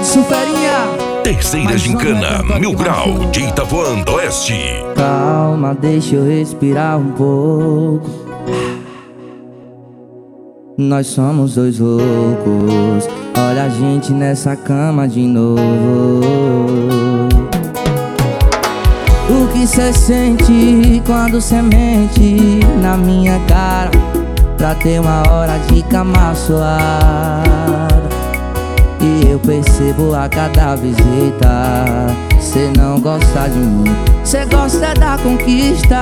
Suferinha. Terceira gincana, Mil Grau, de Itapuã do Oeste. Calma, deixa eu respirar um pouco. Nós somos dois loucos. Olha a gente nessa cama de novo. O que cê sente quando cê mente na minha cara, pra ter uma hora de cama suada? E eu percebo a cada visita, cê não gosta de mim, cê gosta da conquista.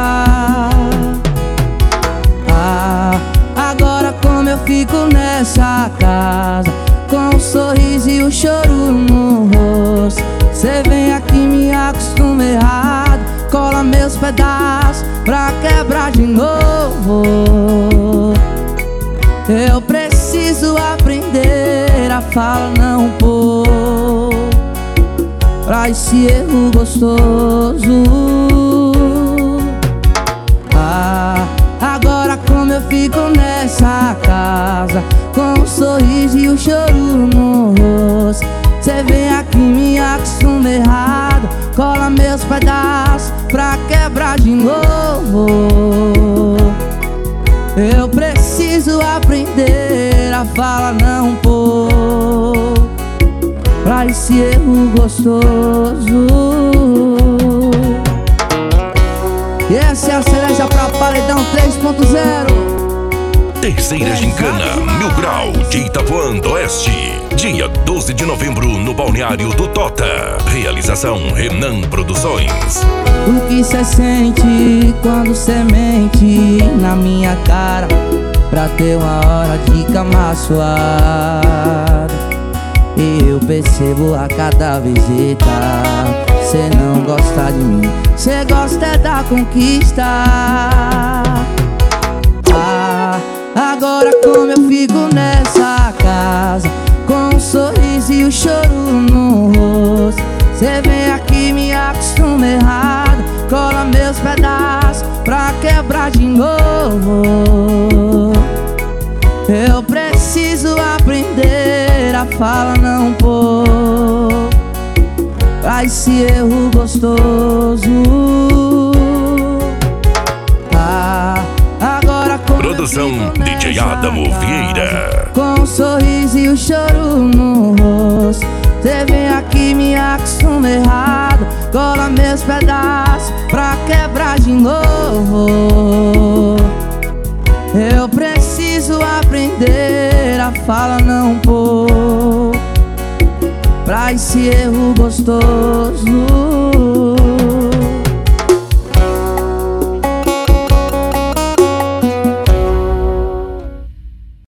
Agora como eu fico nessa casa, com o sorriso e o choro no rosto, cê vem aqui e me acostuma errado, cola meus pedaços pra quebrar de novo. Eu preciso aprender a falar não pôr pra esse erro gostoso. Agora como eu fico nessa casa, com o sorriso e o choro no rosto, cê vem aqui e me acostuma errado, cola meus pedaços pra quebrar de novo. Eu preciso aprender a falar não pôr pra esse erro gostoso. E essa é a cereja pra Paredão 3.0. Terceira gincana, Mil Grau, de Itapuã do Oeste. Dia 12 de novembro, no Balneário do Tota. Realização Renan Produções. O que cê sente quando cê mente na minha cara, pra ter uma hora de cama suada? E eu percebo a cada visita, cê não gosta de mim, cê gosta da conquista. Agora como eu fico nessa casa, com o sorriso e o choro no rosto, cê vem aqui e me acostuma errado, cola meus pedaços pra quebrar de novo. Eu preciso aprender a falar não pôr pra esse erro gostoso. Agora Produção DJ Adamo Vieira. Com o sorriso e o choro no rosto, cê vem aqui e me acostuma errado, cola meus pedaços pra quebrar de novo. Eu preciso aprender a falar não pôr pra esse erro gostoso.